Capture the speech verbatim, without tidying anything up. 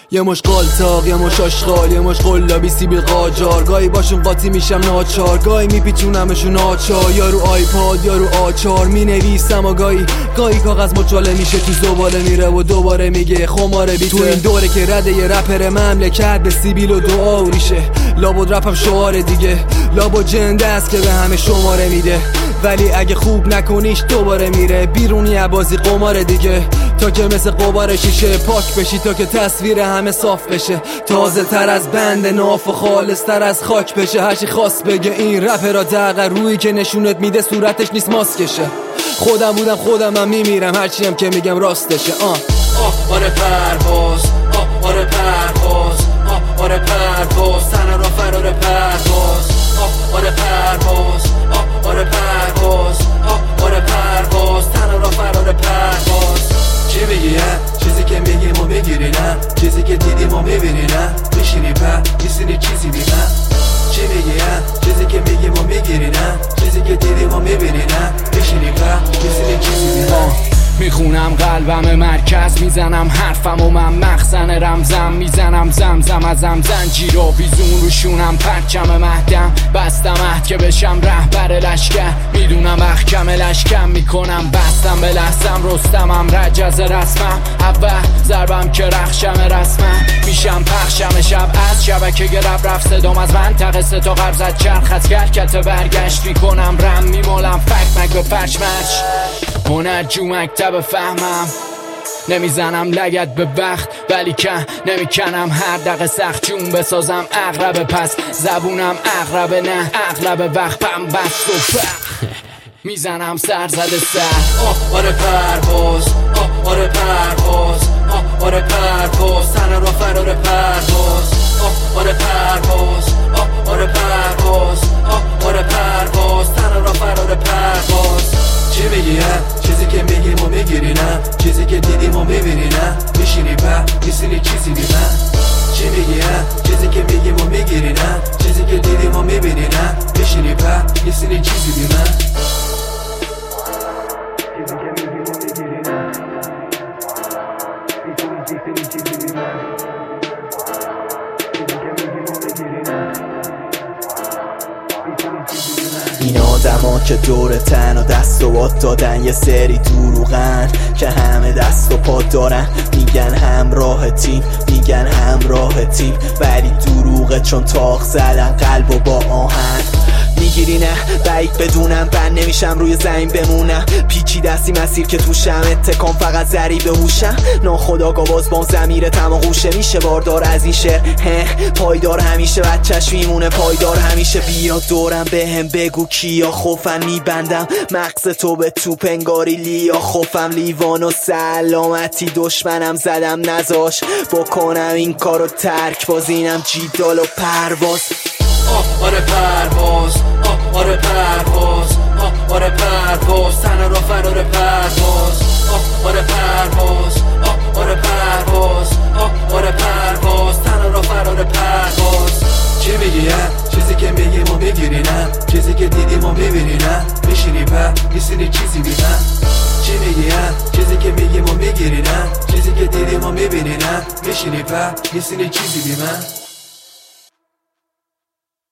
یه مش قالتاق، یه مش آشغال، یه مش قلابی سیبیل قاجار. گاهی باشون قاطی میشم ناچار، گاهی میپیچونمشون آچار. یا رو آیپاد یا رو آچار مینویسم و گاهی گاهی کاغذ مچاله میشه تو زباله میره و دوباره میگه خماره بیته. تو این دوره که رده یه رپر مملکت به سیبیل و دعا و ریشه. لابد رپم شعار دیگه، لابد جنده است که به همه شماره میده. ولی اگه خوب نکنیش دوباره میره بیرونی بازی قمار دیگه. تا که مثل قبار شیشه پاک بشی، تا که تصویر همه صاف بشه. تازه تر از بند ناف و خالص تر از خاک بشه. هرچی خواست بگه این رپرا دقیقا روی که نشونت میده صورتش نیست ماسکشه. خودم بودم خودم هم میمیرم هرچی هم که میگم راستشه. آه آه آره پرواز، آه آره پرواز، آه آره پرواز، تنها را فرار پرواز. آه آره پرواز، آه آره پرواز، آه آره پرواز، تنها را فرار پرواز. چی میگی نه؟ چیزی که میگی ما میگیری نه؟ چیزی که دیدی ما میبینی نه؟ میشینی په میسینی چیزی بیمه. چی میگی نه؟ چیزی که میگی ما میگیری نه؟ چیزی که دیدی ما میبینی نه؟ میشینی په میسینی چیزی بیمه. میخونم قلبم مرکز، میزنم حرفم و من مخزن رمزم. میزنم زمزم ازم زنجیر و بیزون روشونم پرچم مهدم. بستم عهد که بشم رهبر لشکر، میدونم احکم لشکم میکنم بستم به لحظم. رستمم رجز رسمم، اول ضربم که رخشم رسمم. میشم پخشم شب از شبکه گرب رفت صدام از منطقه سه تا قبضت چرخ از کرکت برگشت. میکنم رم میمالم فک مک به پشمش. هنرجو مکتب فهمم، نمیزنم لگت به وقت ولی که نمیکنم هر دقیقه سخت جون بسازم اغربه. پس زبونم اغربه نه اغلب وقت پم بست و فخ میزنم سر زده سر. آه آره پرواز، آه آره پرواز، آه آره پرواز، تنها را فرار پرواز. آه آره پرواز، آه آره پرواز، آه آره پرواز، تنها را فرار پرواز. چی میگی نه؟ چیزی که میگی ما میگیری نه؟ چیزی که دیدی ما میبینی نه؟ میشینی په میسینی چیزی بیمه. چی میگی نه؟ چیزی که میگی ما میگیری نه؟ چیزی که دیدی ما میبینی نه؟ میشینی په میسینی چیزی بیمه. چیزی که میگی ما میگیری نه؟ میشینی چیزی بیمه. چیزی که میگی ما میگیری نه؟ این آدما که دور تن و دست و باد دادن یه سری دروغن که همه دست و پا دارن. میگن همراه تیم، میگن همراه تیم، ولی دروغه چون تاق زدن قلب و با آهن. میگیری نه؟ بعید بدونم بند نمیشم روی زمین بمونم. پیچی دستی مسیر که توشم اتکام فقط ذریب هوشم. ناخداگاه باز بام ضمیرتم و قوشه میشه باردار از این شعر. هه پایدار همیشه بچهش میمونه پایدار همیشه. بیا دورم بهم بگو کیا خوفن میبندم مغز تو به توپ انگاری لیا خوفم. لیوان و سلامتی دشمنم زدم نزاش بکنم این کارو ترک باز. اینم جیدال و پرواز. آه آره پرواز، آه آره پرواز، آه آره پرواز، تنها را فرار پرواز. آه آره پرواز، آه آره پرواز، آه آره پرواز، تنها را فرار پرواز. چی میگی نه؟ چیزی که میگی ما میگیری نه؟ چیزی که دیدی ما میبینی نه؟ میشینی په میسینی چیزی بیمه. چی میگی نه؟ چیزی که میگی ما میگیری نه؟ چیزی که دیدی ما میبینی نه؟ میشینی په میسینی چیزی بیمه.